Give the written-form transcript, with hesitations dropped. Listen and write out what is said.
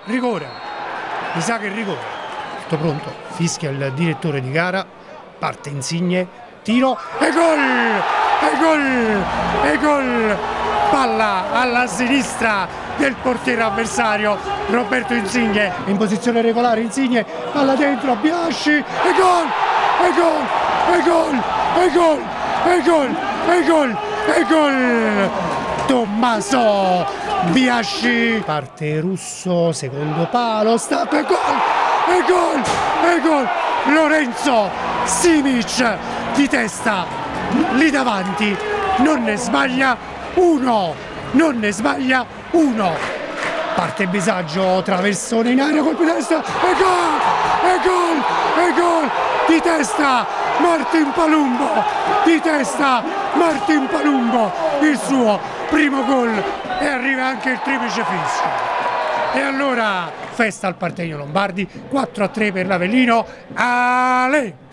rigore, mi sa che è rigore. Tutto pronto, fischia il direttore di gara, parte Insigne, tiro e gol, e gol, palla alla sinistra del portiere avversario Roberto Insigne, in posizione regolare Insigne, palla dentro, Biasci e gol, e gol, e gol, e gol, e gol, e gol, e gol, Tommaso Biasci, parte Russo, secondo palo, stacco e gol, e gol, e gol, Lorenzo Simic di testa lì davanti, non ne sbaglia uno, non ne sbaglia uno. Parte Bisagio, traversone in aria, colpo di testa e gol, e gol, e gol, di testa Martin Palumbo, di testa Martin Palumbo, il suo primo gol, e arriva anche il triplice fischio. E allora festa al Partenio Lombardi, 4-3 per l'Avellino, ale!